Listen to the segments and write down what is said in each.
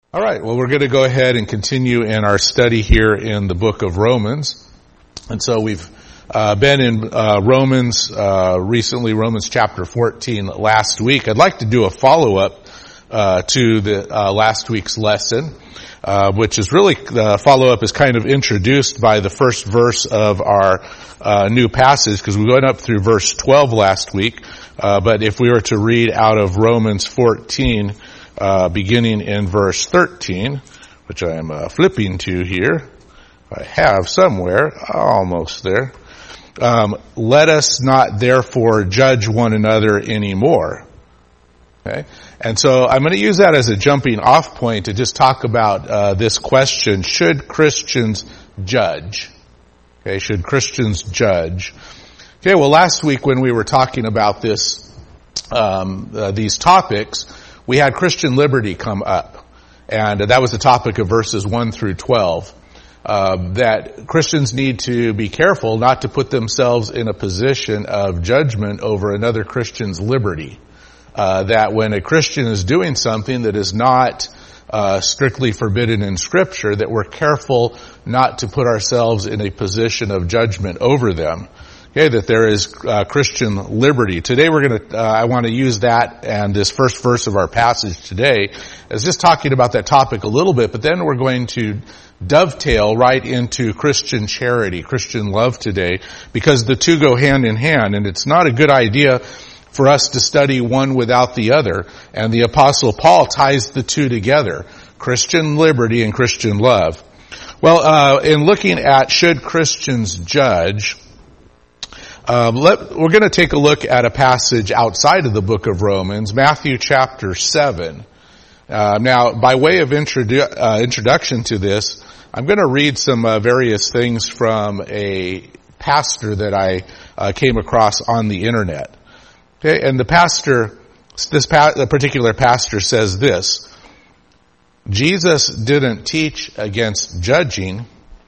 All right, well, we're going to go ahead and continue in our study here in the book of Romans. And so we've been in Romans recently, Romans chapter 14 last week. I'd like to do a follow-up to the last week's lesson, which is really, the follow-up is kind of introduced by the first verse of our new passage, because we went up through verse 12 last week. But if we were to read out of Romans 14, beginning in verse 13, which I am flipping to here. I have somewhere, almost there. Let us not therefore judge one another anymore. Okay? And so I'm going to use that as a jumping off point to just talk about this question: should Christians judge? Okay, should Christians judge? Okay, well, last week when we were talking about this, these topics, we had Christian liberty come up, and that was the topic of verses 1 through 12, that Christians need to be careful not to put themselves in a position of judgment over another Christian's liberty. That when a Christian is doing something that is not strictly forbidden in Scripture, that we're careful not to put ourselves in a position of judgment over them. Okay, that there is Christian liberty. Today I want to use that and this first verse of our passage today as just talking about that topic a little bit, but then we're going to dovetail right into Christian charity, Christian love today, because the two go hand in hand, and it's not a good idea for us to study one without the other. And the Apostle Paul ties the two together, Christian liberty and Christian love. Well, in looking at should Christians judge, we're going to take a look at a passage outside of the book of Romans, Matthew chapter 7. Now, by way of introduction to this, I'm going to read some various things from a pastor that I came across on the internet. Okay, and the particular pastor says this: Jesus didn't teach against judging.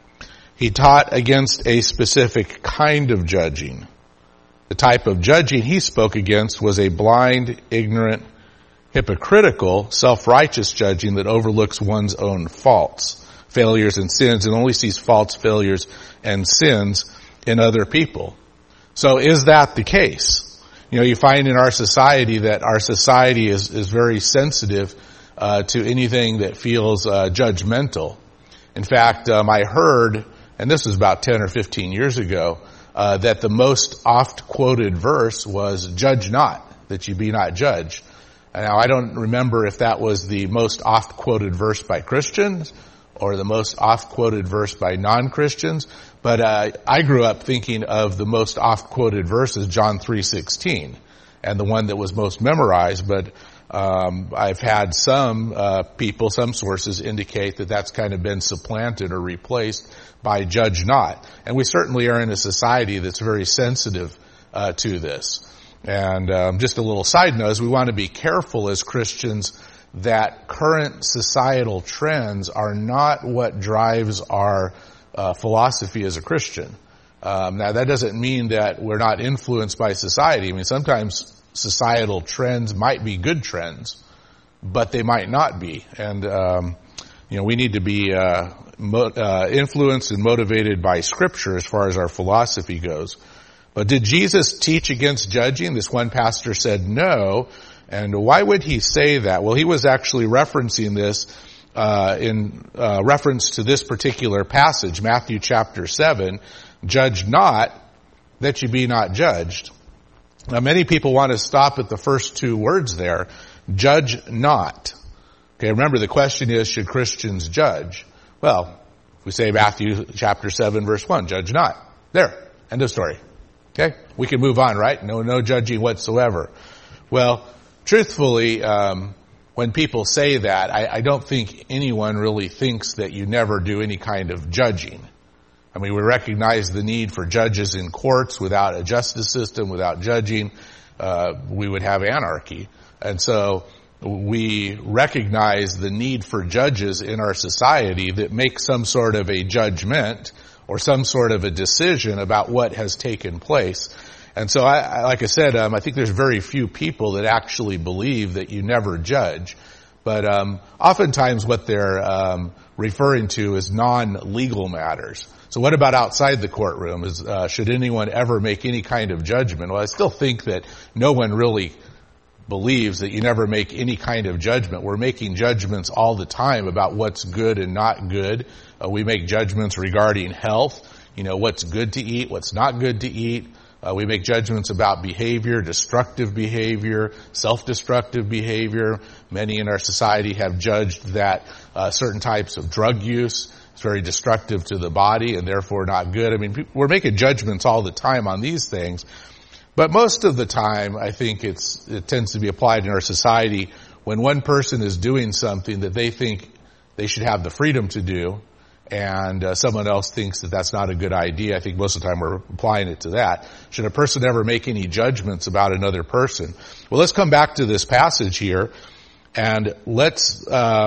He taught against a specific kind of judging. The type of judging he spoke against was a blind, ignorant, hypocritical, self-righteous judging that overlooks one's own faults, failures, and sins, and only sees faults, failures, and sins in other people. So is that the case? You know, you find in our society that our society is very sensitive to anything that feels judgmental. In fact, I heard, and this was about 10 or 15 years ago, that the most oft-quoted verse was, "Judge not, that you be not judged." Now, I don't remember if that was the most oft-quoted verse by Christians or the most oft-quoted verse by non-Christians, but I grew up thinking of the most oft-quoted verse as John 3:16, and the one that was most memorized, but I've had some some sources indicate that that's kind of been supplanted or replaced by "judge not." And we certainly are in a society that's very sensitive to this. And just a little side note is we want to be careful as Christians that current societal trends are not what drives our philosophy as a Christian. Now, that doesn't mean that we're not influenced by society. I mean, sometimes societal trends might be good trends, but they might not be. And, we need to be influenced and motivated by Scripture as far as our philosophy goes. But did Jesus teach against judging? This one pastor said no. And why would he say that? Well, he was actually referencing this in reference to this particular passage, Matthew chapter 7, "Judge not, that you be not judged." Now, many people want to stop at the first two words there, "judge not." Okay, remember the question is, should Christians judge? Well, if we say Matthew chapter 7, verse 1, "Judge not." There, end of story. Okay, we can move on, right? No judging whatsoever. Well, truthfully, when people say that, I don't think anyone really thinks that you never do any kind of judging. I mean, we recognize the need for judges in courts. Without a justice system, without judging, we would have anarchy. And so we recognize the need for judges in our society that make some sort of a judgment or some sort of a decision about what has taken place. And so like I said, I think there's very few people that actually believe that you never judge. But oftentimes what they're referring to is non-legal matters. So what about outside the courtroom? Should anyone ever make any kind of judgment? Well, I still think that no one really believes that you never make any kind of judgment. We're making judgments all the time about what's good and not good. We make judgments regarding health, what's good to eat, what's not good to eat. We make judgments about behavior, destructive behavior, self-destructive behavior. Many in our society have judged that certain types of drug use is very destructive to the body and therefore not good. I mean, we're making judgments all the time on these things. But most of the time, I think it tends to be applied in our society when one person is doing something that they think they should have the freedom to do, and someone else thinks that that's not a good idea. I think most of the time we're applying it to that. Should a person ever make any judgments about another person? Well, let's come back to this passage here, and let's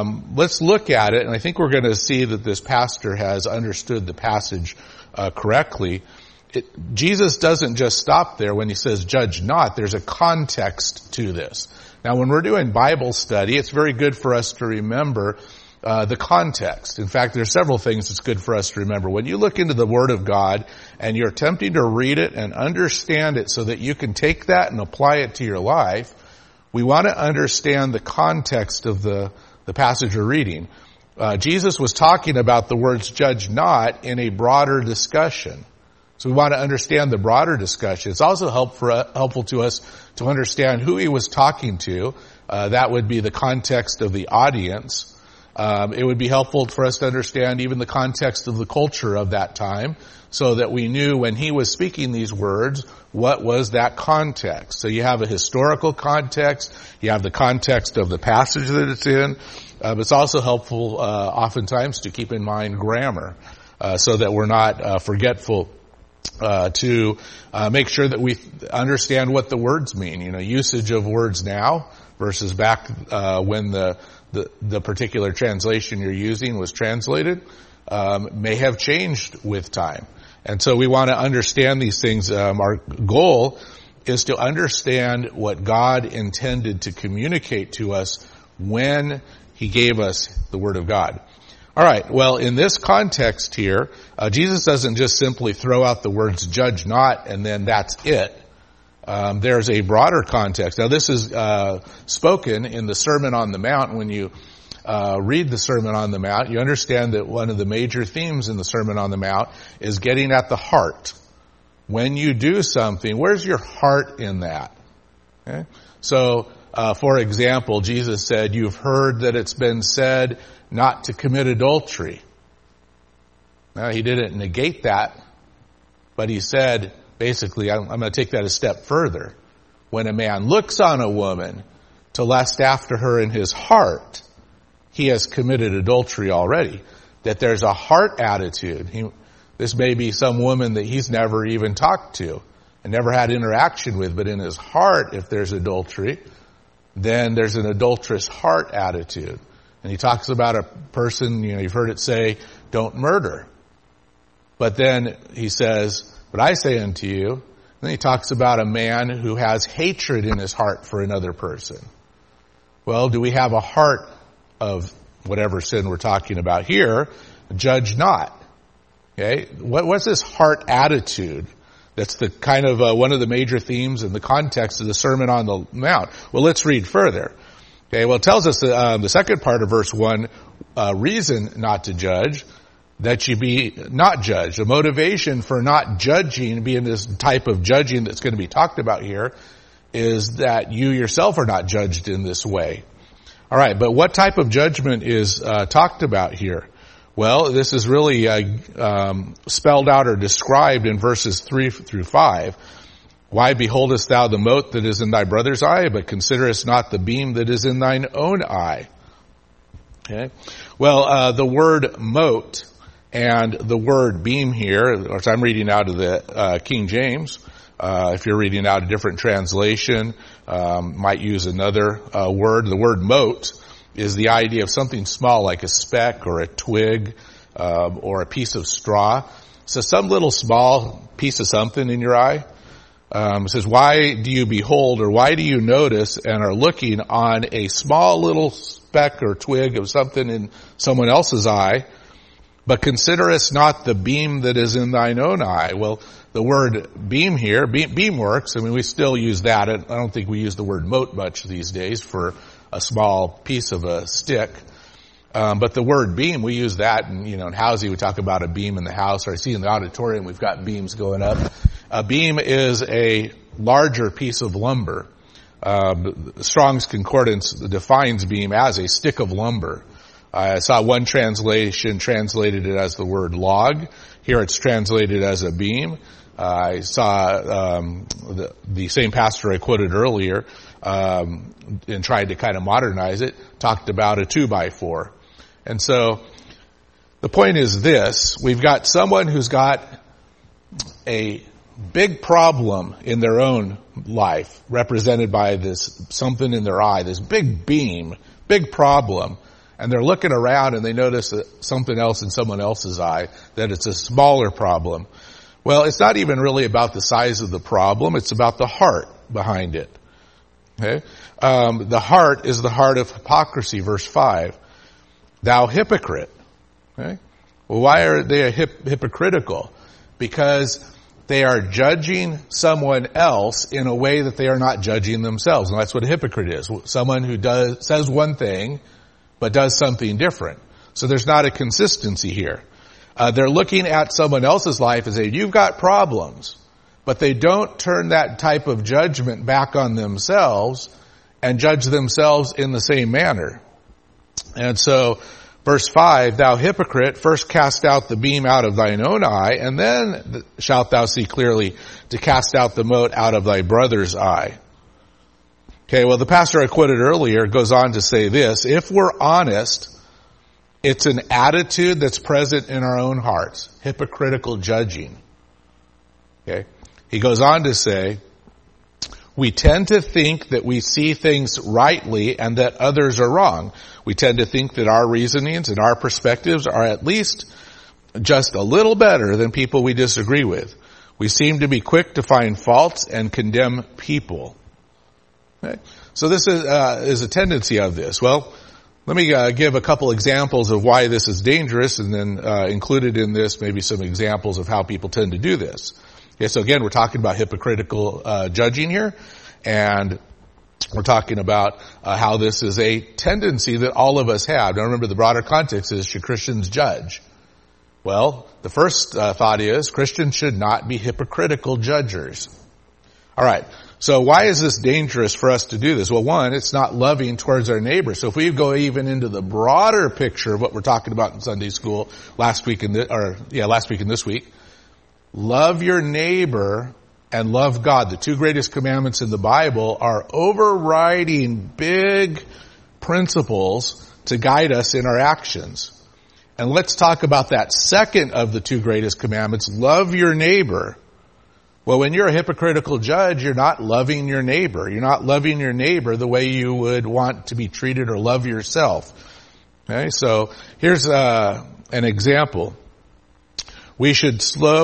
look at it. And I think we're going to see that this pastor has understood the passage correctly. Jesus doesn't just stop there when he says judge not. There's a context to this. Now, when we're doing Bible study, it's very good for us to remember the context. In fact, there's several things it's good for us to remember. When you look into the Word of God and you're attempting to read it and understand it so that you can take that and apply it to your life, we want to understand the context of the passage we're reading. Jesus was talking about the words judge not in a broader discussion. So we want to understand the broader discussion. It's also helpful to us to understand who he was talking to. That would be the context of the audience. It would be helpful for us to understand even the context of the culture of that time so that we knew when he was speaking these words, what was that context. So you have a historical context, you have the context of the passage that it's in. It's also helpful oftentimes to keep in mind grammar so that we're not forgetful to make sure that we understand what the words mean. Usage of words now versus back when the particular translation you're using was translated may have changed with time. And so we want to understand these things. Our goal is to understand what God intended to communicate to us when he gave us the Word of God. All right, well, in this context here, Jesus doesn't just simply throw out the words judge not and then that's it. There's a broader context. Now, this is spoken in the Sermon on the Mount. When you read the Sermon on the Mount, you understand that one of the major themes in the Sermon on the Mount is getting at the heart. When you do something, where's your heart in that? Okay? So, for example, Jesus said, you've heard that it's been said not to commit adultery. Now, he didn't negate that, but he said, basically, I'm going to take that a step further. When a man looks on a woman to lust after her in his heart, he has committed adultery already. That there's a heart attitude. This may be some woman that he's never even talked to and never had interaction with, but in his heart, if there's adultery, then there's an adulterous heart attitude. And he talks about a person, you've heard it say, don't murder. But then he says, but I say unto you, then he talks about a man who has hatred in his heart for another person. Well, do we have a heart of whatever sin we're talking about here? Judge not. Okay? What's this heart attitude? That's the kind of one of the major themes in the context of the Sermon on the Mount. Well, let's read further. Okay, well, it tells us the second part of verse 1, reason not to judge, that you be not judged. The motivation for not judging, being this type of judging that's going to be talked about here, is that you yourself are not judged in this way. All right, but what type of judgment is talked about here? Well, this is really spelled out or described in verses 3 through 5. Why beholdest thou the mote that is in thy brother's eye, but considerest not the beam that is in thine own eye? Okay. Well, the word mote and the word beam here, as I'm reading out of the King James, if you're reading out a different translation, might use another word. The word mote is the idea of something small like a speck or a twig or a piece of straw. So some little small piece of something in your eye. It says, why do you behold, or why do you notice and are looking on a small little speck or twig of something in someone else's eye, but considerest not the beam that is in thine own eye? Well, the word beam here, beam works. I mean, we still use that. I don't think we use the word mote much these days for a small piece of a stick. But the word beam, we use that, and in housing we talk about a beam in the house, or I see in the auditorium we've got beams going up. A beam is a larger piece of lumber. Strong's Concordance defines beam as a stick of lumber. I saw one translation translated it as the word log. Here it's translated as a beam. I saw the same pastor I quoted earlier, and tried to kind of modernize it, talked about a 2x4. And so the point is this: we've got someone who's got a big problem in their own life, represented by this something in their eye, this big beam, big problem. And they're looking around and they notice that something else in someone else's eye, that it's a smaller problem. Well, it's not even really about the size of the problem. It's about the heart behind it. Okay? The heart is the heart of hypocrisy, verse 5. Thou hypocrite. Okay? Well, why are they hypocritical? Because they are judging someone else in a way that they are not judging themselves. And that's what a hypocrite is. Someone who says one thing, but does something different. So there's not a consistency here. They're looking at someone else's life and saying, you've got problems. But they don't turn that type of judgment back on themselves and judge themselves in the same manner. And so, verse 5, thou hypocrite, first cast out the beam out of thine own eye, and then shalt thou see clearly to cast out the mote out of thy brother's eye. Okay, well, the pastor I quoted earlier goes on to say this: if we're honest, it's an attitude that's present in our own hearts, hypocritical judging. Okay, he goes on to say, we tend to think that we see things rightly and that others are wrong. We tend to think that our reasonings and our perspectives are at least just a little better than people we disagree with. We seem to be quick to find faults and condemn people. Okay? So this is a tendency of this. Well, let me give a couple examples of why this is dangerous, and then included in this maybe some examples of how people tend to do this. Okay, so again, we're talking about hypocritical judging here, and we're talking about how this is a tendency that all of us have. Now remember, the broader context is, should Christians judge? Well, the first thought is Christians should not be hypocritical judgers. All right, so why is this dangerous for us to do this? Well, one, it's not loving towards our neighbor. So if we go even into the broader picture of what we're talking about in Sunday school last week and this week, love your neighbor and love God. The two greatest commandments in the Bible are overriding big principles to guide us in our actions. And let's talk about that second of the two greatest commandments, love your neighbor. Well, when you're a hypocritical judge, you're not loving your neighbor. You're not loving your neighbor the way you would want to be treated or love yourself. Okay, so here's an example. We should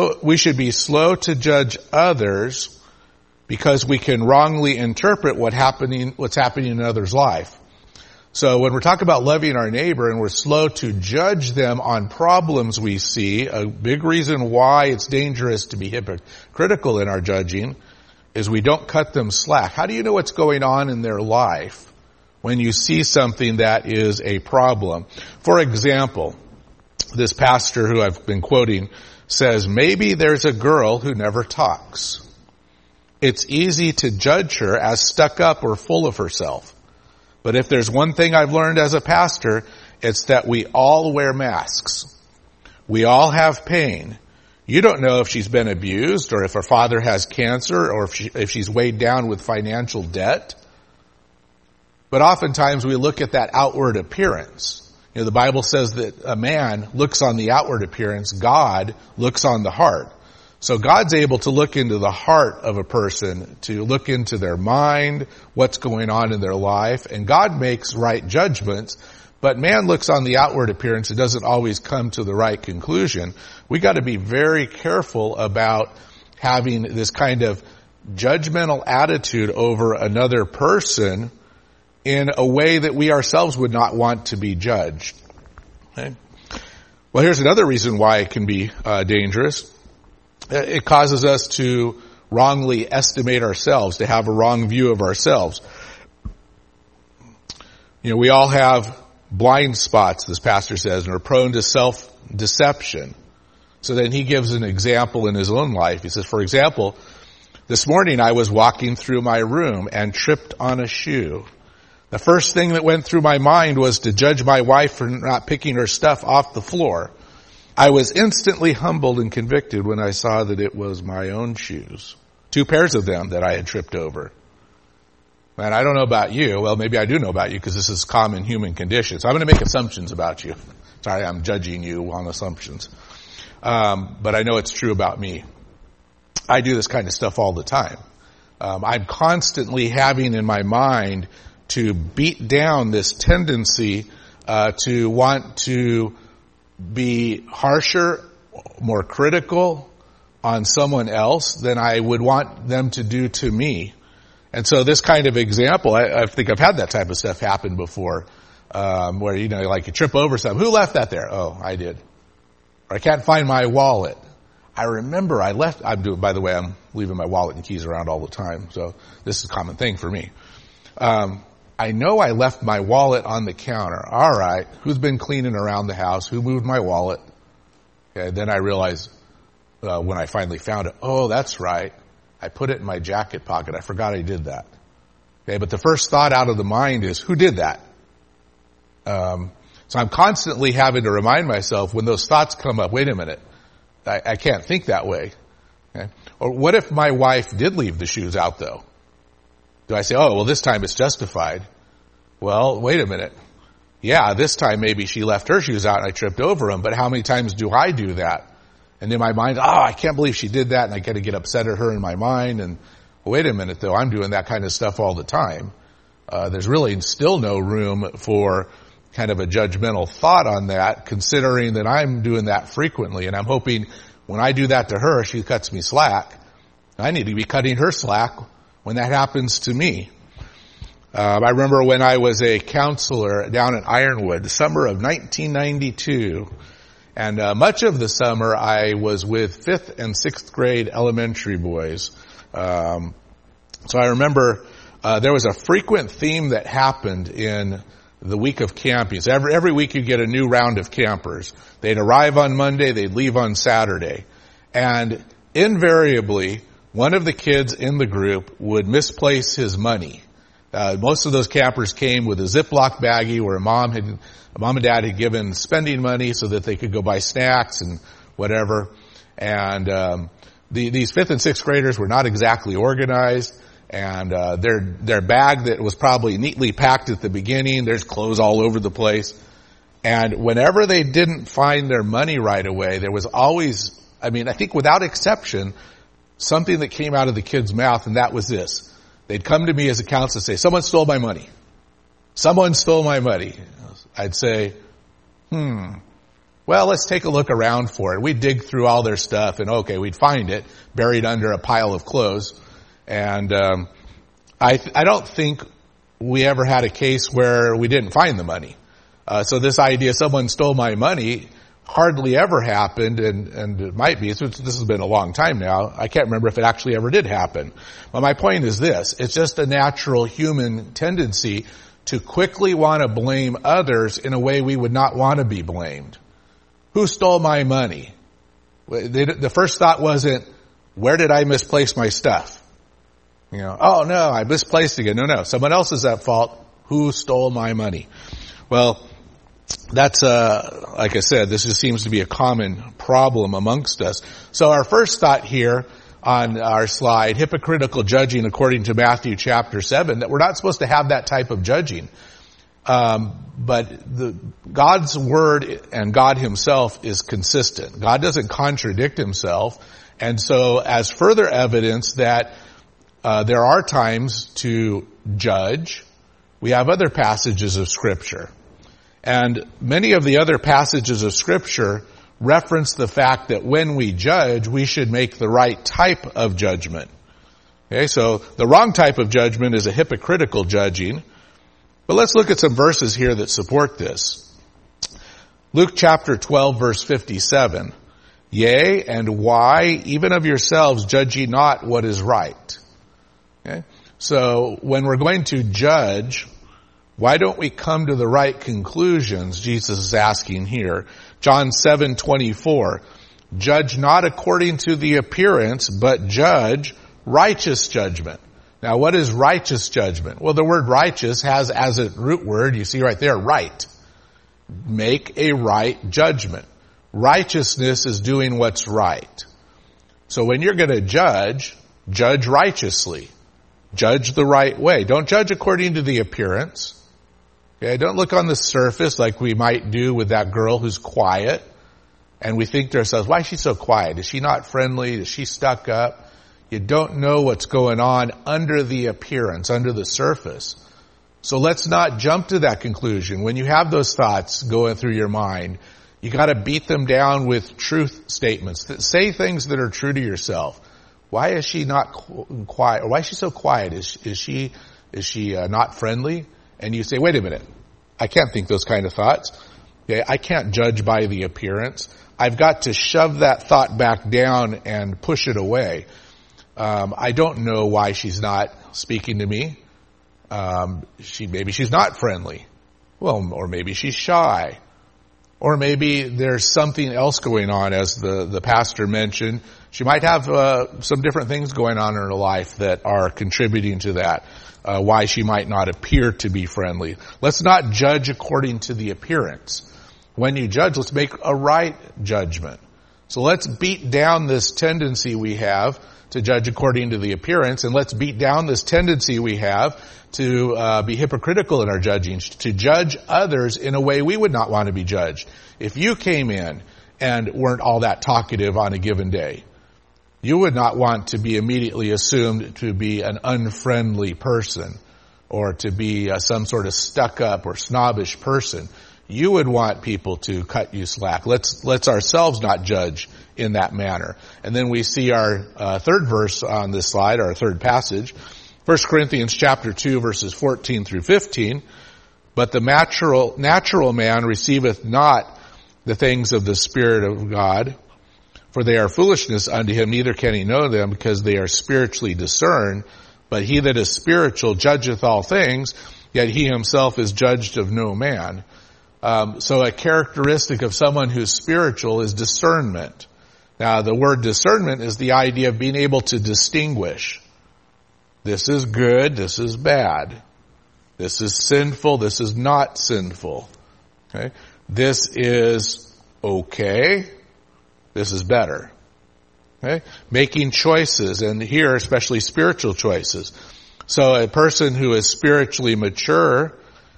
be slow to judge others because we can wrongly interpret what's happening in others' life. So when we're talking about loving our neighbor and we're slow to judge them on problems we see, a big reason why it's dangerous to be hypocritical in our judging is we don't cut them slack. How do you know what's going on in their life when you see something that is a problem? For example, this pastor who I've been quoting says, maybe there's a girl who never talks. It's easy to judge her as stuck up or full of herself. But if there's one thing I've learned as a pastor, it's that we all wear masks. We all have pain. You don't know if she's been abused or if her father has cancer or if she's weighed down with financial debt. But oftentimes we look at that outward appearance. You know, the Bible says that a man looks on the outward appearance. God looks on the heart. So God's able to look into the heart of a person, to look into their mind, what's going on in their life, and God makes right judgments, but man looks on the outward appearance and doesn't always come to the right conclusion. We got to be very careful about having this kind of judgmental attitude over another person in a way that we ourselves would not want to be judged. Okay? Well, here's another reason why it can be dangerous. It causes us to wrongly estimate ourselves, to have a wrong view of ourselves. You know, we all have blind spots, this pastor says, and are prone to self-deception. So then he gives an example in his own life. He says, for example, this morning I was walking through my room and tripped on a shoe. The first thing that went through my mind was to judge my wife for not picking her stuff off the floor. I was instantly humbled and convicted when I saw that it was my own shoes. 2 pairs of them that I had tripped over. Man, I don't know about you. Well, maybe I do know about you because this is common human condition. So I'm going to make assumptions about you. Sorry, I'm judging you on assumptions. But I know it's true about me. I do this kind of stuff all the time. I'm constantly having in my mind to beat down this tendency to want to be harsher, more critical on someone else than I would want them to do to me. And so this kind of example, I think I've had that type of stuff happen before, where, you know, like you trip over something. Who left that there? Oh, I did. Or I can't find my wallet. I remember by the way, I'm leaving my wallet and keys around all the time, so this is a common thing for me. I know I left my wallet on the counter. All right, who's been cleaning around the house? Who moved my wallet? Okay, then I realized when I finally found it, oh, that's right. I put it in my jacket pocket. I forgot I did that. Okay, but the first thought out of the mind is, who did that? So I'm constantly having to remind myself when those thoughts come up, wait a minute, I can't think that way. Okay? Or what if my wife did leave the shoes out though? Do I say, oh, well, this time it's justified? Well, wait a minute. Yeah, this time maybe she left her shoes out and I tripped over them, but how many times do I do that? And in my mind, oh, I can't believe she did that, and I got to get upset at her in my mind. And wait a minute, though, I'm doing that kind of stuff all the time. There's really still no room for kind of a judgmental thought on that, considering that I'm doing that frequently. And I'm hoping when I do that to her, she cuts me slack. I need to be cutting her slack when that happens to me. I remember when I was a counselor down in Ironwood, the summer of 1992. And much of the summer I was with 5th and 6th grade elementary boys. So I remember there was a frequent theme that happened in the week of camping. So every week you get a new round of campers. They'd arrive on Monday, they'd leave on Saturday. And invariably, one of the kids in the group would misplace his money. Most of those campers came with a Ziploc baggie where mom and dad had given spending money so that they could go buy snacks and whatever. And these 5th and 6th graders were not exactly organized. And their bag that was probably neatly packed at the beginning, there's clothes all over the place. And whenever they didn't find their money right away, there was always, I think without exception, something that came out of the kid's mouth, and that was this. They'd come to me as a counselor and say, someone stole my money. Someone stole my money. I'd say, well, let's take a look around for it. We'd dig through all their stuff, and okay, we'd find it buried under a pile of clothes. And I don't think we ever had a case where we didn't find the money. So this idea someone stole my money hardly ever happened, and it might be. This has been a long time now. I can't remember if it actually ever did happen. But my point is this. It's just a natural human tendency to quickly want to blame others in a way we would not want to be blamed. Who stole my money? The first thought wasn't, where did I misplace my stuff? Oh no, I misplaced it again. No, someone else is at fault. Who stole my money? Well, that's, like I said, this just seems to be a common problem amongst us. So our first thought here on our slide, hypocritical judging according to Matthew chapter 7, that we're not supposed to have that type of judging. But God's word and God himself is consistent. God doesn't contradict himself. And so as further evidence that there are times to judge, we have other passages of Scripture. And many of the other passages of Scripture reference the fact that when we judge, we should make the right type of judgment. Okay, so the wrong type of judgment is a hypocritical judging. But let's look at some verses here that support this. Luke chapter 12 verse 57. Yea, and why, even of yourselves, judge ye not what is right? Okay? So when we're going to judge, why don't we come to the right conclusions? Jesus is asking here. John 7:24. Judge not according to the appearance, but judge righteous judgment. Now what is righteous judgment? Well, the word righteous has as a root word, you see right there, right. Make a right judgment. Righteousness is doing what's right. So when you're going to judge, judge righteously. Judge the right way. Don't judge according to the appearance. Okay, don't look on the surface like we might do with that girl who's quiet. And we think to ourselves, why is she so quiet? Is she not friendly? Is she stuck up? You don't know what's going on under the appearance, under the surface. So let's not jump to that conclusion. When you have those thoughts going through your mind, you got to beat them down with truth statements. Say things that are true to yourself. Why is she not quiet? Why is she so quiet? Is she not friendly? And you say, wait a minute. I can't think those kind of thoughts. Okay, I can't judge by the appearance. I've got to shove that thought back down and push it away. I don't know why she's not speaking to me. Maybe she's not friendly. Well, or maybe she's shy. Or maybe there's something else going on, as the pastor mentioned. She might have some different things going on in her life that are contributing to that, why she might not appear to be friendly. Let's not judge according to the appearance. When you judge, let's make a right judgment. So let's beat down this tendency we have to judge according to the appearance, and let's beat down this tendency we have to be hypocritical in our judging, to judge others in a way we would not want to be judged. If you came in and weren't all that talkative on a given day, you would not want to be immediately assumed to be an unfriendly person or to be some sort of stuck-up or snobbish person. You would want people to cut you slack. Let's ourselves not judge in that manner. And then we see our third verse on this slide, our third passage, 1 Corinthians chapter 2, verses 14 through 15. But the natural man receiveth not the things of the Spirit of God, for they are foolishness unto him, neither can he know them, because they are spiritually discerned. But he that is spiritual judgeth all things, yet he himself is judged of no man. So a characteristic of someone who's spiritual is discernment. Now, the word discernment is the idea of being able to distinguish. This is good, this is bad. This is sinful, this is not sinful. Okay? This is okay, this is better. Okay? Making choices, and here especially spiritual choices. So a person who is spiritually mature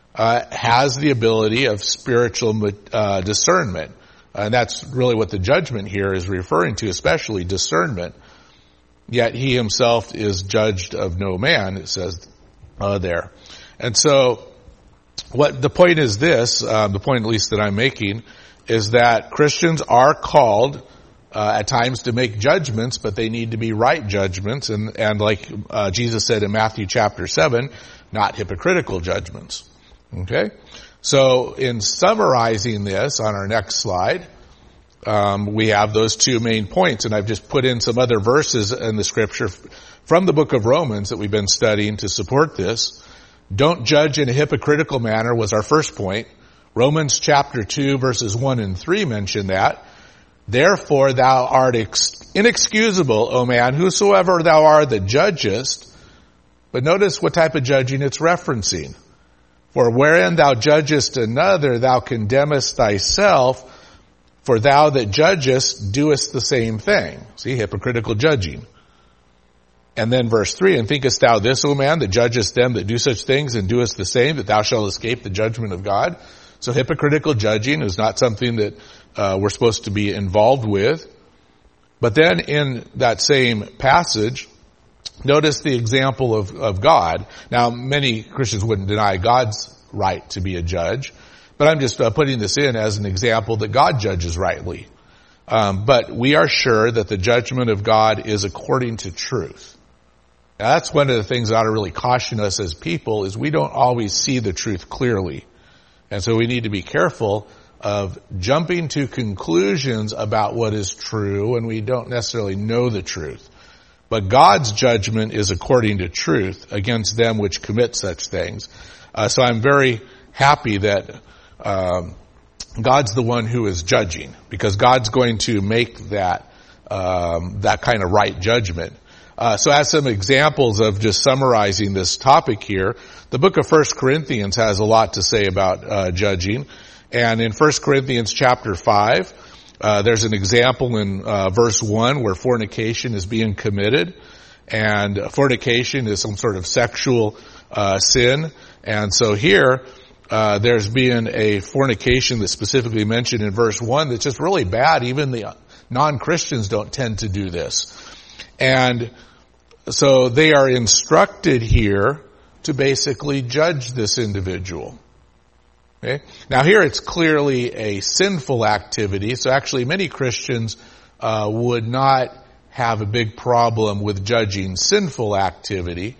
has the ability of spiritual discernment. And that's really what the judgment here is referring to, especially discernment. Yet he himself is judged of no man, it says there. And so what the point is this, the point at least that I'm making, is that Christians are called at times to make judgments, but they need to be right judgments. And like Jesus said in Matthew chapter 7, not hypocritical judgments. Okay? So in summarizing this on our next slide, we have those two main points, and I've just put in some other verses in the scripture from the book of Romans that we've been studying to support this. Don't judge in a hypocritical manner was our first point. Romans chapter 2 verses 1 and 3 mention that. Therefore thou art inexcusable, O man, whosoever thou art that judgest. But notice what type of judging it's referencing. For wherein thou judgest another, thou condemnest thyself, for thou that judgest doest the same thing. See, hypocritical judging. And then verse 3, and thinkest thou this, O man, that judgest them that do such things and doest the same, that thou shalt escape the judgment of God? So hypocritical judging is not something that we're supposed to be involved with. But then in that same passage, notice the example of God. Now, many Christians wouldn't deny God's right to be a judge, but I'm just putting this in as an example that God judges rightly. But we are sure that the judgment of God is according to truth. Now, that's one of the things that ought to really caution us as people, is we don't always see the truth clearly. And so we need to be careful of jumping to conclusions about what is true when we don't necessarily know the truth. But God's judgment is according to truth against them which commit such things. So I'm very happy that God's the one who is judging, because God's going to make that kind of right judgment. So as some examples of just summarizing this topic here, the book of 1 Corinthians has a lot to say about judging. And in 1 Corinthians chapter 5, there's an example in verse 1 where fornication is being committed. And fornication is some sort of sexual sin. And so here, there's being a fornication that's specifically mentioned in verse 1 that's just really bad. Even the non-Christians don't tend to do this. And so they are instructed here to basically judge this individual. Okay? Now here it's clearly a sinful activity, so actually many Christians would not have a big problem with judging sinful activity.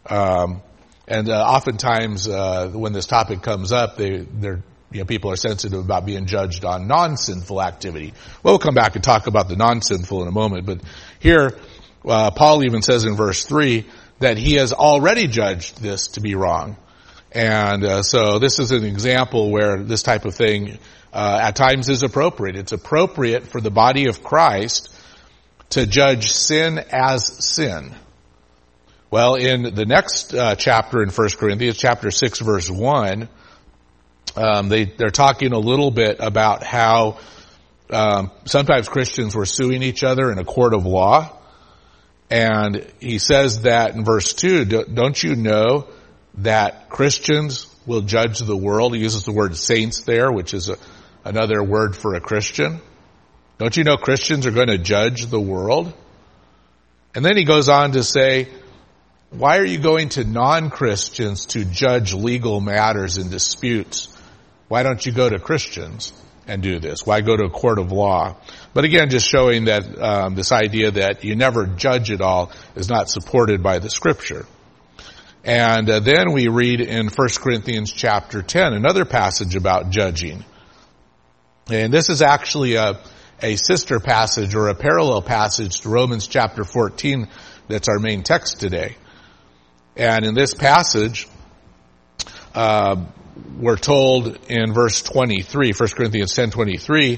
And oftentimes when this topic comes up, people are sensitive about being judged on non-sinful activity. We'll come back and talk about the non-sinful in a moment, but here Paul even says in verse 3 that he has already judged this to be wrong. And so this is an example where this type of thing at times is appropriate. It's appropriate for the body of Christ to judge sin as sin. Well, in the next chapter in 1 Corinthians, chapter 6, verse 1, they're talking a little bit about how sometimes Christians were suing each other in a court of law. And he says that in verse 2, don't you know that Christians will judge the world? He uses the word saints there, which is another word for a Christian. Don't you know Christians are going to judge the world? And then he goes on to say, why are you going to non-Christians to judge legal matters and disputes? Why don't you go to Christians and do this? Why go to a court of law? But again, just showing that this idea that you never judge it all is not supported by the Scripture. And then we read in 1 Corinthians chapter 10, another passage about judging. And this is actually a sister passage or a parallel passage to Romans chapter 14 that's our main text today. And in this passage, we're told in verse 23, 1 Corinthians 10:23,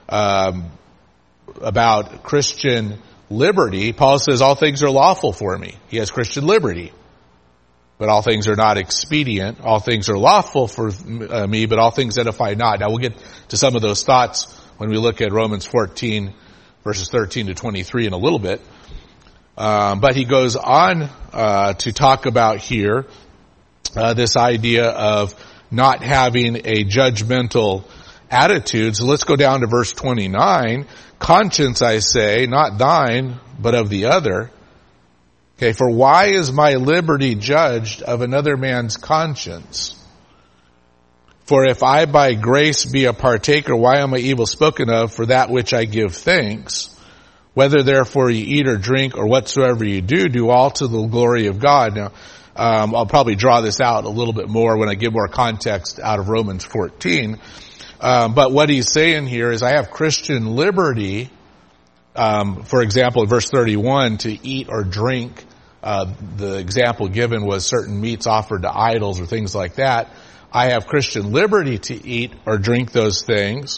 about Christian liberty. Paul says, all things are lawful for me. He has Christian liberty. But all things are not expedient. All things are lawful for me, but all things edify not. Now we'll get to some of those thoughts when we look at Romans 14, verses 13 to 23 in a little bit. But he goes on to talk about here this idea of not having a judgmental attitude. So let's go down to verse 29. Conscience, I say, not thine, but of the other. Okay, for why is my liberty judged of another man's conscience? For if I by grace be a partaker, why am I evil spoken of for that which I give thanks? Whether therefore you eat or drink or whatsoever you do, do all to the glory of God. Now, I'll probably draw this out a little bit more when I give more context out of Romans 14. But what he's saying here is I have Christian liberty, for example, in verse 31, to eat or drink. The example given was certain meats offered to idols or things like that. I have Christian liberty to eat or drink those things.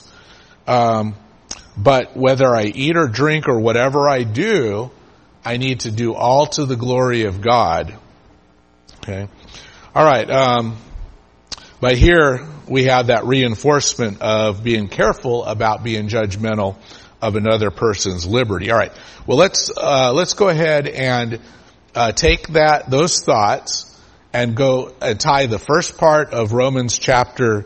But whether I eat or drink or whatever I do, I need to do all to the glory of God. Okay. All right. But here we have that reinforcement of being careful about being judgmental of another person's liberty. All right. Well, let's go ahead and take those thoughts and go and tie the first part of Romans chapter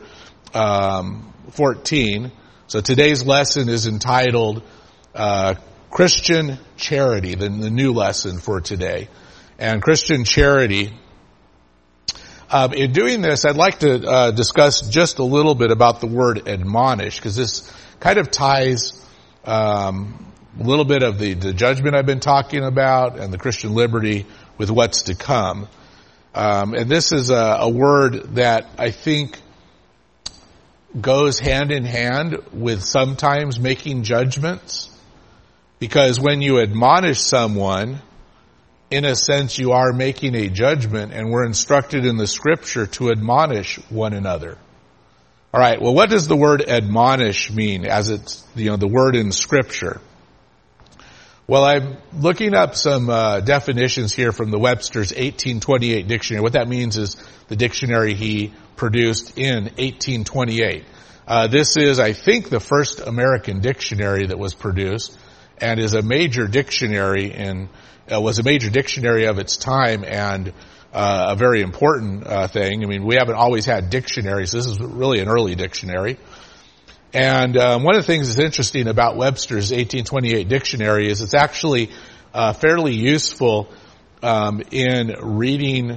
14. So today's lesson is entitled Christian Charity, the new lesson for today. And Christian charity. In doing this, I'd like to discuss just a little bit about the word admonish, because this kind of ties a little bit of the judgment I've been talking about and the Christian liberty with what's to come. And this is a word that I think goes hand in hand with sometimes making judgments. Because when you admonish someone, in a sense you are making a judgment, and we're instructed in the scripture to admonish one another. All right, well, what does the word admonish mean as it's, the word in scripture? Well, I'm looking up some definitions here from the Webster's 1828 dictionary. What that means is the dictionary he produced in 1828. This is, I think, the first American dictionary that was produced, and is a major dictionary was a major dictionary of its time, and a very important thing. I mean, we haven't always had dictionaries. This is really an early dictionary. And one of the things that's interesting about Webster's 1828 dictionary is it's actually fairly useful in reading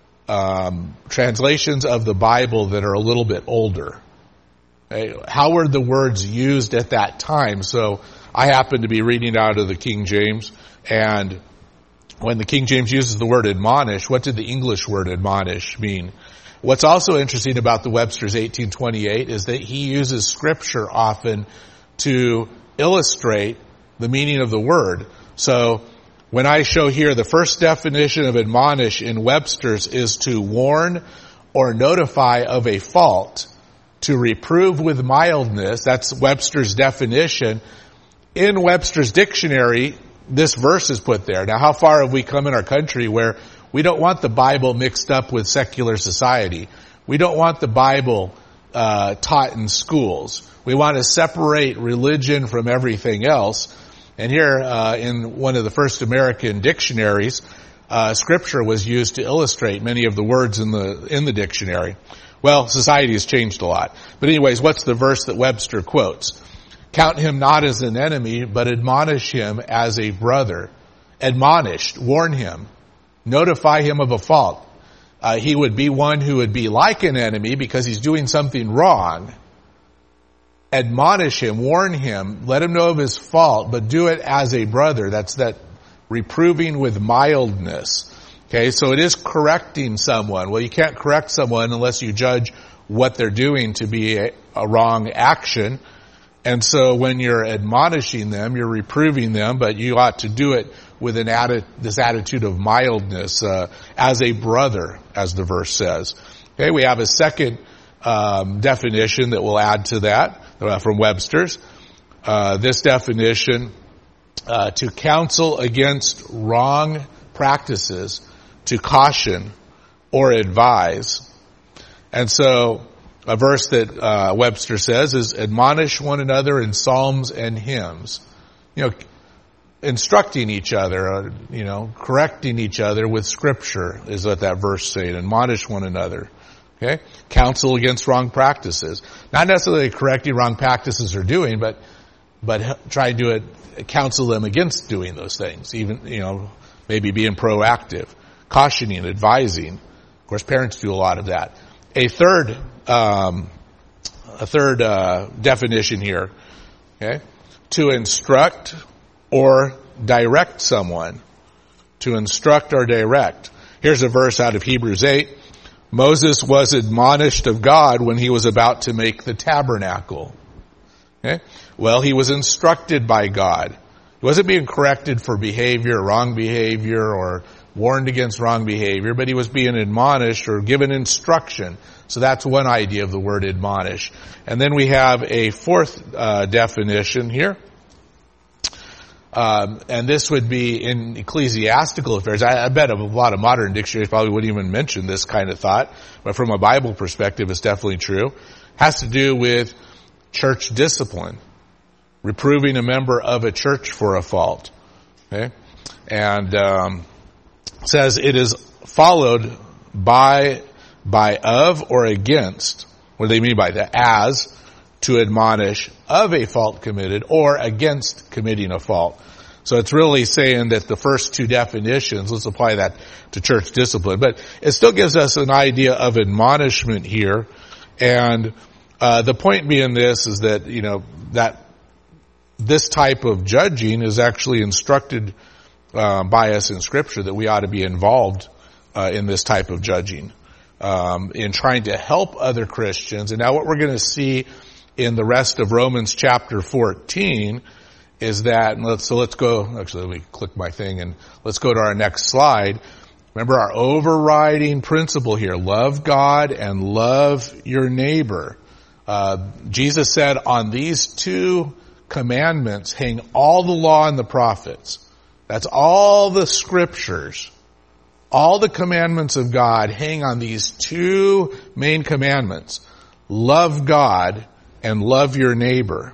translations of the Bible that are a little bit older. Okay? How were the words used at that time? So I happen to be reading out of the King James, and when the King James uses the word admonish, what did the English word admonish mean? What's also interesting about the Webster's 1828 is that he uses scripture often to illustrate the meaning of the word. So when I show here the first definition of admonish in Webster's is to warn or notify of a fault, to reprove with mildness. That's Webster's definition. In Webster's dictionary, this verse is put there. Now, how far have we come in our country where we don't want the Bible mixed up with secular society? We don't want the Bible taught in schools. We want to separate religion from everything else. And here, in one of the first American dictionaries, scripture was used to illustrate many of the words in the dictionary. Well, society has changed a lot. But anyways, what's the verse that Webster quotes? Count him not as an enemy, but admonish him as a brother. Admonished, warn him, notify him of a fault. He would be one who would be like an enemy because he's doing something wrong. Admonish him, warn him, let him know of his fault, but do it as a brother. That's that reproving with mildness. Okay, so it is correcting someone. Well, you can't correct someone unless you judge what they're doing to be a wrong action. And so when you're admonishing them, you're reproving them, but you ought to do it with this attitude of mildness, as a brother, as the verse says. Okay, we have a second definition that we'll add to that from Webster's. This definition, to counsel against wrong practices, to caution or advise. And so a verse that Webster says is admonish one another in psalms and hymns. Instructing each other, correcting each other with scripture is what that verse says. Admonish one another. Okay? Counsel against wrong practices. Not necessarily correcting wrong practices or doing, but try to counsel them against doing those things. Even, maybe being proactive. Cautioning, advising. Of course, parents do a lot of that. A third definition here. Okay? To instruct or direct someone. To instruct or direct. Here's a verse out of Hebrews 8. Moses was admonished of God when he was about to make the tabernacle. Okay? Well, he was instructed by God. He wasn't being corrected for behavior, wrong behavior, or warned against wrong behavior, but he was being admonished or given instruction. So that's one idea of the word admonish. And then we have a fourth definition here. And this would be in ecclesiastical affairs. I bet a lot of modern dictionaries probably wouldn't even mention this kind of thought, but from a Bible perspective, it's definitely true. Has to do with church discipline, reproving a member of a church for a fault. Okay, and says it is followed by of or against. What do they mean by that? As to admonish of a fault committed or against committing a fault. So it's really saying that the first two definitions, let's apply that to church discipline. But it still gives us an idea of admonishment here. And the point being this is that, that this type of judging is actually instructed by us in Scripture that we ought to be involved in this type of judging, in trying to help other Christians. And now what we're going to see in the rest of Romans chapter 14 is that, let's go, actually let me click my thing and let's go to our next slide. Remember our overriding principle here, love God and love your neighbor. Jesus said, on these two commandments hang all the law and the prophets. That's all the scriptures. All the commandments of God hang on these two main commandments. Love God and love your neighbor.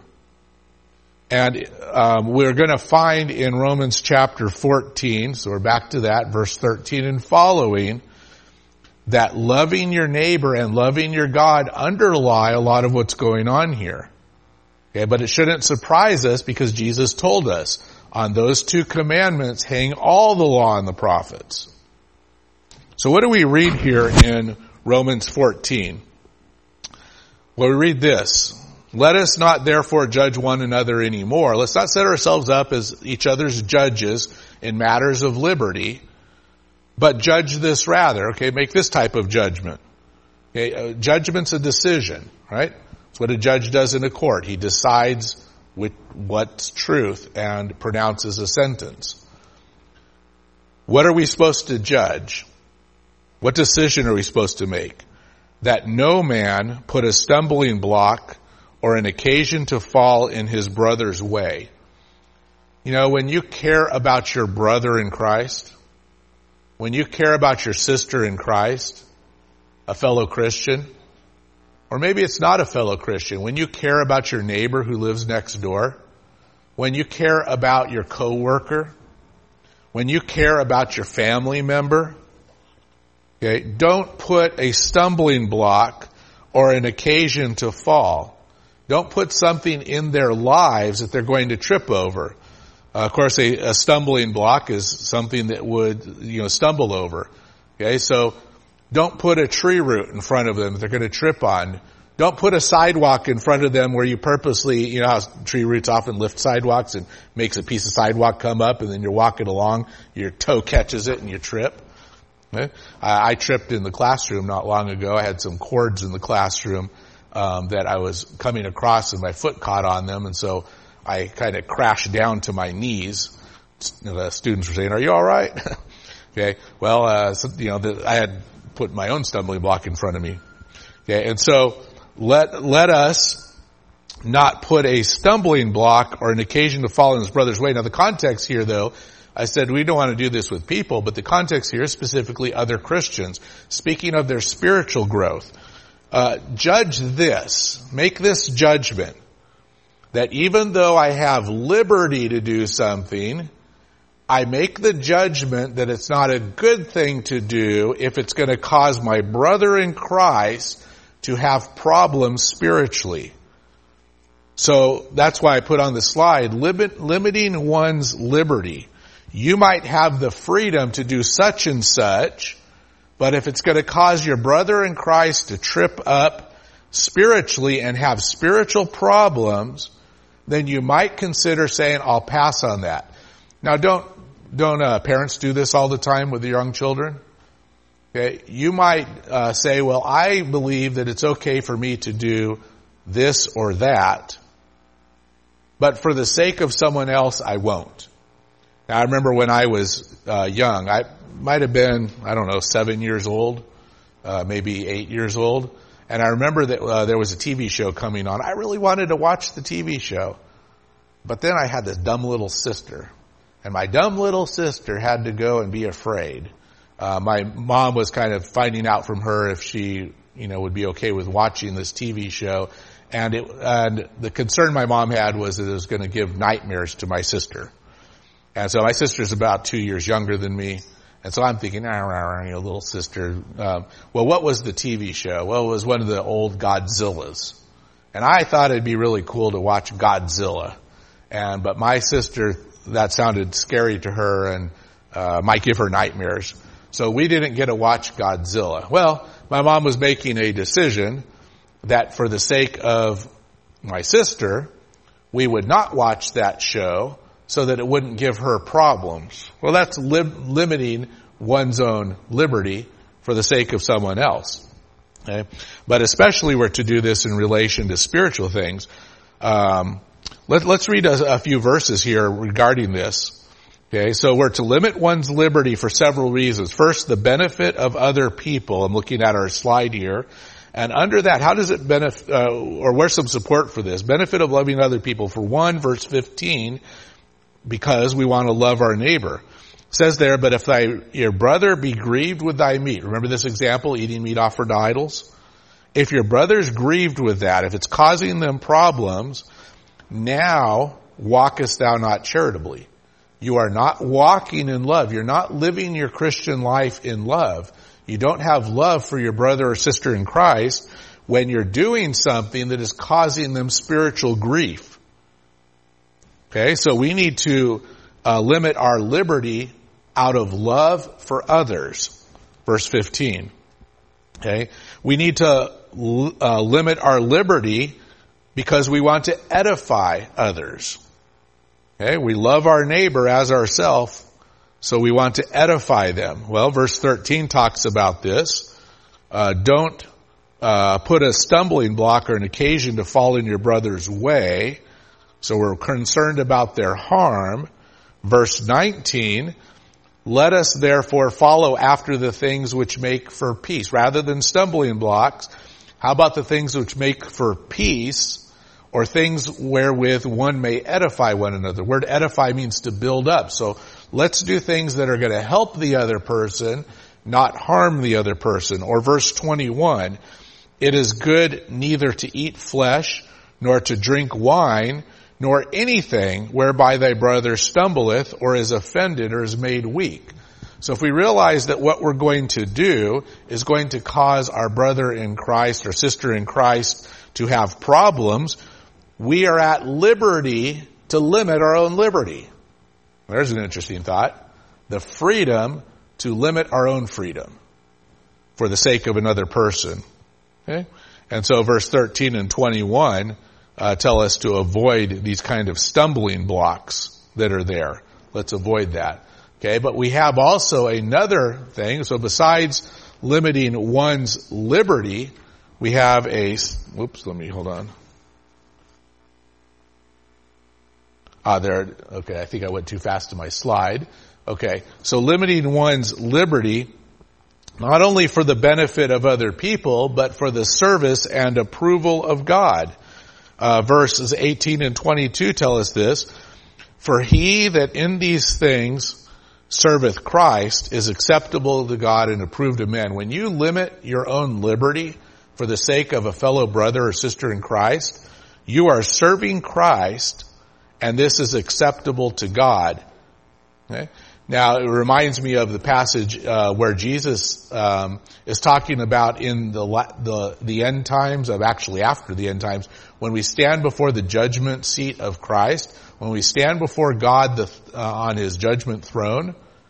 And we're going to find in Romans chapter 14, so we're back to that, verse 13 and following, that loving your neighbor and loving your God underlie a lot of what's going on here. Okay, but it shouldn't surprise us because Jesus told us, on those two commandments hang all the law and the prophets. So what do we read here in Romans 14? Well, we read this. Let us not therefore judge one another anymore. Let's not set ourselves up as each other's judges in matters of liberty, but judge this rather. Okay, make this type of judgment. Okay, judgment's a decision, right? It's what a judge does in a court. He decides what's truth and pronounces a sentence. What are we supposed to judge? What decision are we supposed to make? That no man put a stumbling block or an occasion to fall in his brother's way. You know, when you care about your brother in Christ, when you care about your sister in Christ, a fellow Christian, or maybe it's not a fellow Christian, when you care about your neighbor who lives next door, when you care about your coworker, when you care about your family member, okay, don't put a stumbling block or an occasion to fall. Don't put something in their lives that they're going to trip over. Of course, a stumbling block is something that would, stumble over. Okay, so don't put a tree root in front of them that they're going to trip on. Don't put a sidewalk in front of them where you purposely, how tree roots often lift sidewalks and makes a piece of sidewalk come up and then you're walking along, your toe catches it and you trip. Okay? I tripped in the classroom not long ago. I had some cords in the classroom that I was coming across and my foot caught on them, and so I kind of crashed down to my knees. The students were saying, "Are you all right?" Okay. Well, I had put my own stumbling block in front of me. Okay. And so let us not put a stumbling block or an occasion to fall in his brother's way. Now the context here, though, I said we don't want to do this with people, but the context here is specifically other Christians, speaking of their spiritual growth. Judge this, make this judgment, that even though I have liberty to do something, I make the judgment that it's not a good thing to do if it's going to cause my brother in Christ to have problems spiritually. So that's why I put on the slide, limiting one's liberty. You might have the freedom to do such and such, but if it's going to cause your brother in Christ to trip up spiritually and have spiritual problems, then you might consider saying, I'll pass on that. Now don't parents do this all the time with your young children? Okay, you might say, well, I believe that it's okay for me to do this or that, but for the sake of someone else, I won't. Now I remember when I was young, I might have been, 7 years old, maybe 8 years old. And I remember that there was a TV show coming on. I really wanted to watch the TV show. But then I had this dumb little sister. And my dumb little sister had to go and be afraid. My mom was kind of finding out from her if she, would be okay with watching this TV show. And the concern my mom had was that it was going to give nightmares to my sister. And so my sister's about 2 years younger than me. And so I'm thinking, little sister. Well, what was the TV show? Well, it was one of the old Godzillas. And I thought it'd be really cool to watch Godzilla. But my sister, that sounded scary to her and might give her nightmares. So we didn't get to watch Godzilla. Well, my mom was making a decision that for the sake of my sister, we would not watch that show, so that it wouldn't give her problems. Well, that's limiting one's own liberty for the sake of someone else. Okay? But especially we're to do this in relation to spiritual things. Let's read a few verses here regarding this. Okay, so we're to limit one's liberty for several reasons. First, the benefit of other people. I'm looking at our slide here. And under that, how does it benefit, or where's some support for this? Benefit of loving other people. For one, verse 15, because we want to love our neighbor. It says there, but if your brother be grieved with thy meat. Remember this example, eating meat offered to idols? If your brother's grieved with that, if it's causing them problems, now walkest thou not charitably. You are not walking in love. You're not living your Christian life in love. You don't have love for your brother or sister in Christ when you're doing something that is causing them spiritual grief. Okay, so we need to limit our liberty out of love for others. Verse 15. Okay, we need to limit our liberty because we want to edify others. Okay, we love our neighbor as ourselves, so we want to edify them. Well, verse 13 talks about this. Don't put a stumbling block or an occasion to fall in your brother's way. So we're concerned about their harm. Verse 19, let us therefore follow after the things which make for peace. Rather than stumbling blocks, how about the things which make for peace? Or things wherewith one may edify one another. The word edify means to build up. So let's do things that are going to help the other person, not harm the other person. Or verse 21, it is good neither to eat flesh, nor to drink wine, nor anything whereby thy brother stumbleth, or is offended, or is made weak. So if we realize that what we're going to do is going to cause our brother in Christ or sister in Christ to have problems, we are at liberty to limit our own liberty. There's an interesting thought. The freedom to limit our own freedom for the sake of another person. Okay? And so verse 13 and 21 tell us to avoid these kind of stumbling blocks that are there. Let's avoid that. Okay, but we have also another thing. So besides limiting one's liberty, we have hold on. Okay, I think I went too fast to my slide. Okay, so limiting one's liberty, not only for the benefit of other people, but for the service and approval of God. Verses 18 and 22 tell us this. For he that in these things serveth Christ is acceptable to God and approved of men. When you limit your own liberty for the sake of a fellow brother or sister in Christ, you are serving Christ, and this is acceptable to God. Okay? Now, it reminds me of the passage where Jesus is talking about in the end times, actually after the end times, when we stand before the judgment seat of Christ, when we stand before God on his judgment throne,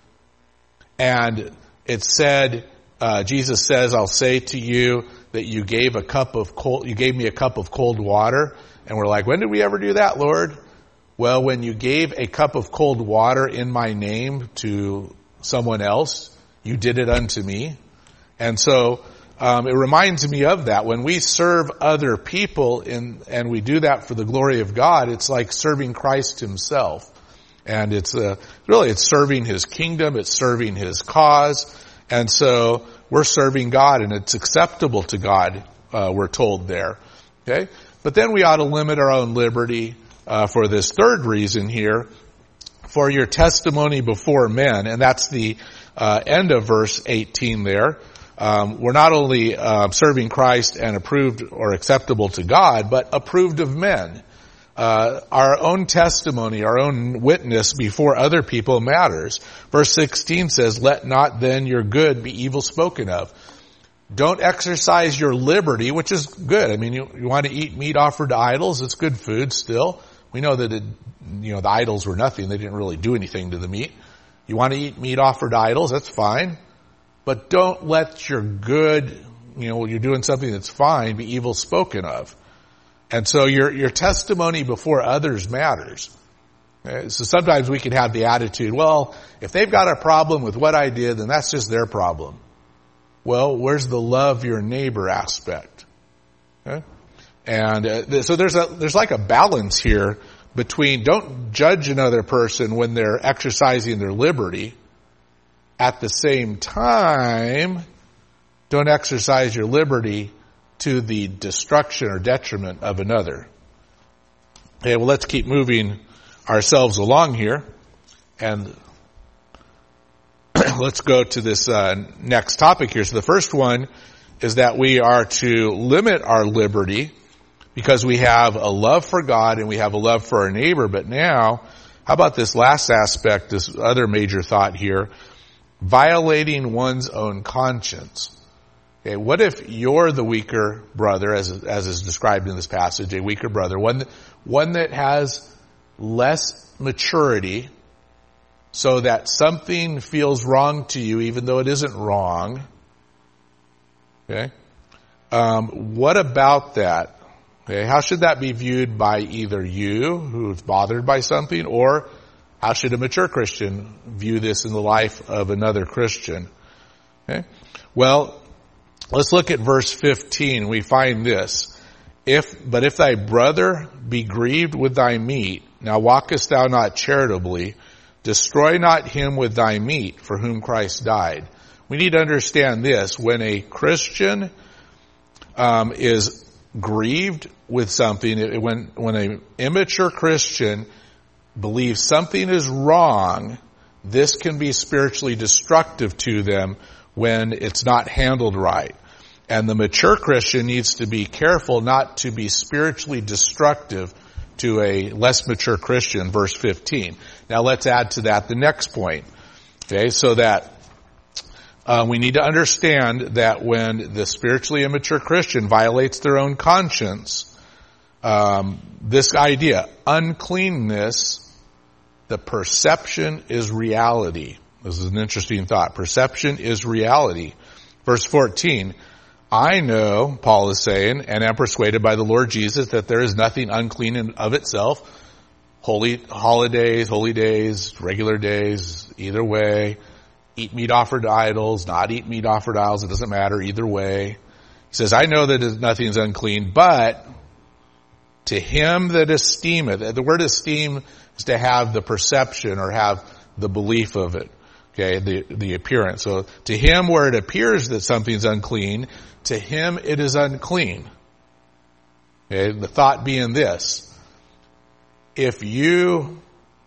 and it said, Jesus says, I'll say to you that you gave me a cup of cold water. And we're like, when did we ever do that, Lord? Well, when you gave a cup of cold water in my name to someone else, you did it unto me. And so it reminds me of that. When we serve other people and we do that for the glory of God, it's like serving Christ himself. And it's serving his kingdom, it's serving his cause. And so we're serving God, and it's acceptable to God, we're told there. Okay? But then we ought to limit our own liberty for this third reason here, for your testimony before men. And that's the end of verse 18 there. We're not only serving Christ and approved or acceptable to God, but approved of men. Our own testimony, our own witness before other people matters. Verse 16 says, let not then your good be evil spoken of. Don't exercise your liberty, which is good. I mean, you want to eat meat offered to idols. It's good food still. We know that the idols were nothing. They didn't really do anything to the meat. You want to eat meat offered to idols, that's fine. But don't let your good, you're doing something that's fine, be evil spoken of. And so your testimony before others matters. So sometimes we can have the attitude, well, if they've got a problem with what I did, then that's just their problem. Well, where's the love your neighbor aspect? Okay? And so there's like a balance here between don't judge another person when they're exercising their liberty. At the same time, don't exercise your liberty to the destruction or detriment of another. Okay, well, let's keep moving ourselves along here. And let's go to this next topic here. So the first one is that we are to limit our liberty because we have a love for God and we have a love for our neighbor. But now, how about this last aspect, this other major thought here, violating one's own conscience. Okay, what if you're the weaker brother, as is described in this passage, a weaker brother, one that has less maturity, so that something feels wrong to you even though it isn't wrong? Okay, what about that? Okay, how should that be viewed by either you, who's bothered by something, or how should a mature Christian view this in the life of another Christian? Okay, well, let's look at verse 15. We find this. But if thy brother be grieved with thy meat, now walkest thou not charitably, destroy not him with thy meat for whom Christ died. We need to understand this. When a Christian is grieved with something, when an immature Christian believes something is wrong, this can be spiritually destructive to them when it's not handled right. And the mature Christian needs to be careful not to be spiritually destructive to a less mature Christian, verse 15. Now let's add to that the next point. Okay, so that we need to understand that when the spiritually immature Christian violates their own conscience, this idea, uncleanness, the perception is reality. This is an interesting thought. Perception is reality. Verse 14, I know, Paul is saying, and am persuaded by the Lord Jesus that there is nothing unclean in of itself. Holy holidays, holy days, regular days, either way. Eat meat offered to idols, not eat meat offered to idols. It doesn't matter either way. He says, I know that nothing is unclean, but to him that esteemeth. The word esteem is to have the perception or have the belief of it. Okay, the appearance. So to him where it appears that something's unclean, to him it is unclean. Okay, the thought being this. If you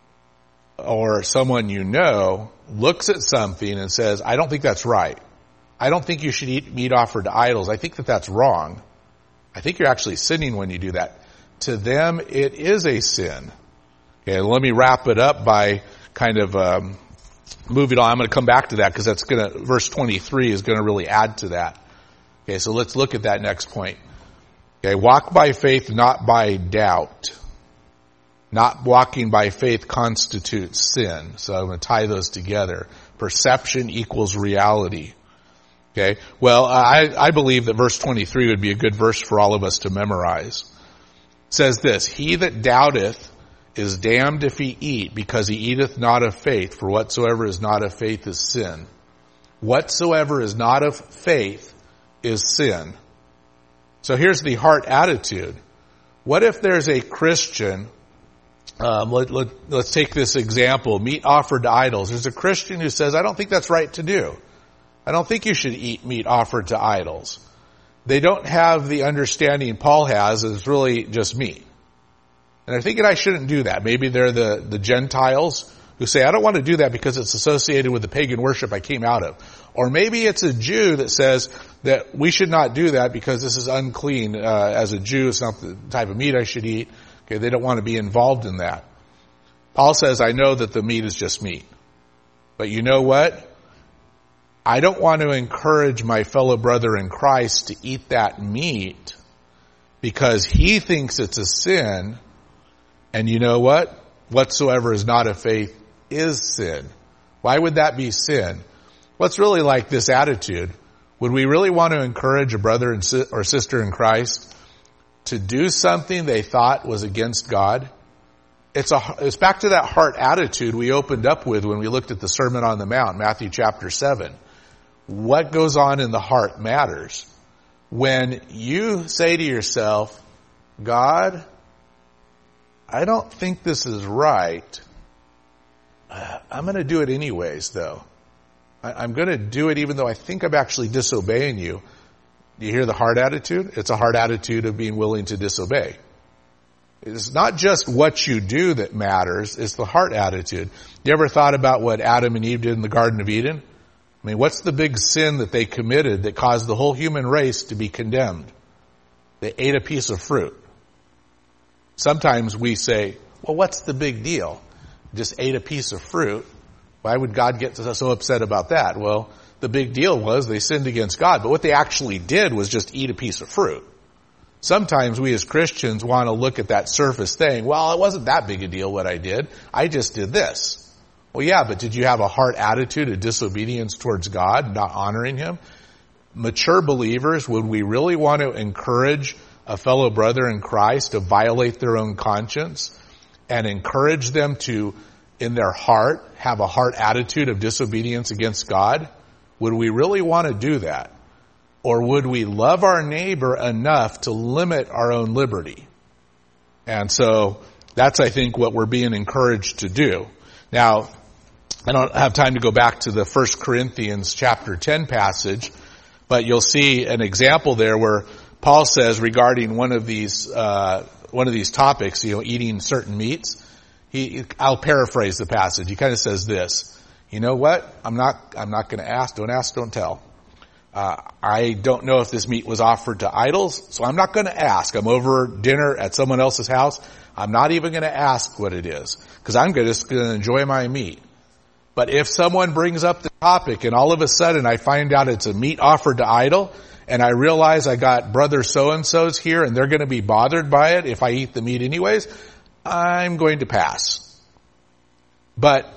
or someone you know looks at something and says, I don't think that's right. I don't think you should eat meat offered to idols. I think that that's wrong. I think you're actually sinning when you do that. To them, it is a sin. Okay, let me wrap it up by kind of moving on. I'm going to come back to that because verse 23 is going to really add to that. Okay, so let's look at that next point. Okay, walk by faith, not by doubt. Not walking by faith constitutes sin. So I'm going to tie those together. Perception equals reality. Okay, well, I believe that verse 23 would be a good verse for all of us to memorize. It says this, he that doubteth is damned if he eat, because he eateth not of faith, for whatsoever is not of faith is sin. Whatsoever is not of faith is sin. So here's the heart attitude. What if there's a Christian, let's take this example, meat offered to idols. There's a Christian who says, I don't think that's right to do. I don't think you should eat meat offered to idols. They don't have the understanding Paul has, it's really just meat. And they're thinking I shouldn't do that. Maybe they're the Gentiles who say, I don't want to do that because it's associated with the pagan worship I came out of. Or maybe it's a Jew that says that we should not do that because this is unclean. As a Jew, it's not the type of meat I should eat. Okay, they don't want to be involved in that. Paul says, I know that the meat is just meat. But you know what? I don't want to encourage my fellow brother in Christ to eat that meat because he thinks it's a sin. And you know what? Whatsoever is not of faith is sin. Why would that be sin? What's really like this attitude? Would we really want to encourage a brother or sister in Christ to do something they thought was against God? It's back to that heart attitude we opened up with when we looked at the Sermon on the Mount, Matthew chapter 7. What goes on in the heart matters. When you say to yourself, God, I don't think this is right. I'm going to do it anyways, though. I'm going to do it even though I think I'm actually disobeying you. Do you hear the heart attitude? It's a heart attitude of being willing to disobey. It's not just what you do that matters, it's the heart attitude. You ever thought about what Adam and Eve did in the Garden of Eden? I mean, what's the big sin that they committed that caused the whole human race to be condemned? They ate a piece of fruit. Sometimes we say, well, what's the big deal? Just ate a piece of fruit. Why would God get so upset about that? Well, the big deal was they sinned against God, but what they actually did was just eat a piece of fruit. Sometimes we as Christians want to look at that surface thing. Well, it wasn't that big a deal what I did. I just did this. Well, yeah, but did you have a heart attitude of disobedience towards God, not honoring Him? Mature believers, would we really want to encourage a fellow brother in Christ to violate their own conscience and encourage them to, in their heart, have a heart attitude of disobedience against God? Would we really want to do that? Or would we love our neighbor enough to limit our own liberty? And so that's, I think, what we're being encouraged to do. Now, I don't have time to go back to the 1 Corinthians chapter 10 passage, but you'll see an example there where Paul says regarding one of these topics, eating certain meats. I'll paraphrase the passage. He kind of says this: you know what? I'm not going to ask. Don't ask, don't tell. I don't know if this meat was offered to idols, so I'm not going to ask. I'm over dinner at someone else's house. I'm not even going to ask what it is, because I'm just going to enjoy my meat. But if someone brings up the topic and all of a sudden I find out it's a meat offered to idol, and I realize I got brother so-and-so's here and they're going to be bothered by it if I eat the meat anyways, I'm going to pass. But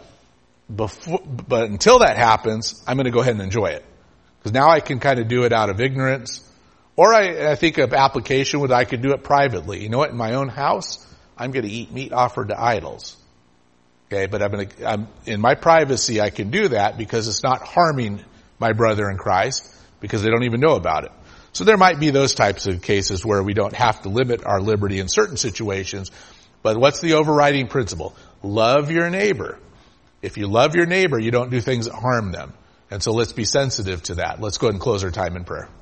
until that happens, I'm going to go ahead and enjoy it. Because now I can kind of do it out of ignorance. Or I think of application where I could do it privately. You know what? In my own house, I'm going to eat meat offered to idols. Okay, but I'm in my privacy, I can do that because it's not harming my brother in Christ, because they don't even know about it. So there might be those types of cases where we don't have to limit our liberty in certain situations. But what's the overriding principle? Love your neighbor. If you love your neighbor, you don't do things that harm them. And so let's be sensitive to that. Let's go ahead and close our time in prayer.